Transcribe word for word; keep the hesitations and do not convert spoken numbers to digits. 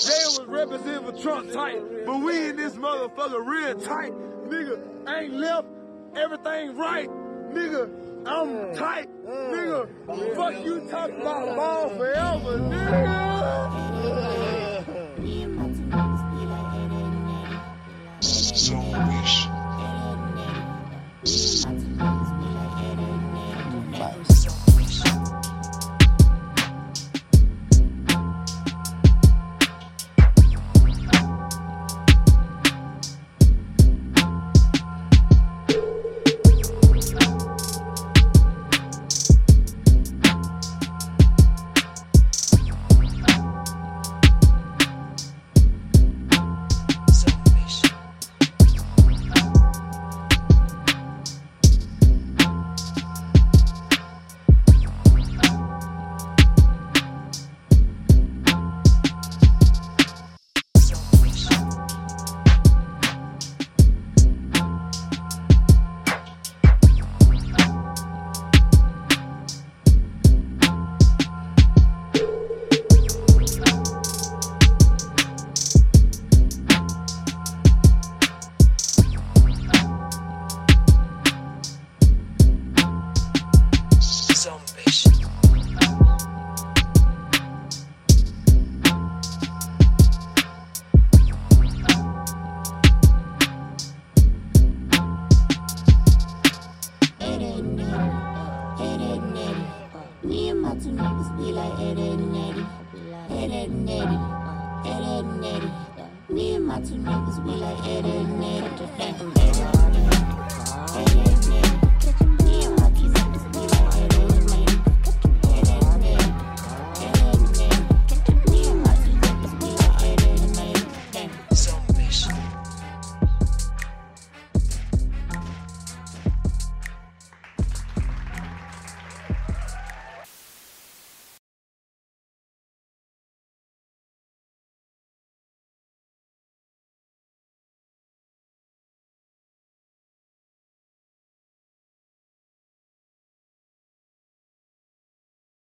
They was representing for Trump tight, but we in this motherfucker real tight. Nigga, ain't left everything right. Nigga, I'm tight. Nigga, fuck you talking about ball forever, nigga. Zombies. Me and my two niggas be like Eddie and Eddie, Eddie and Eddie, Eddie and Eddie. Me and my two niggas be like Eddie and Eddie.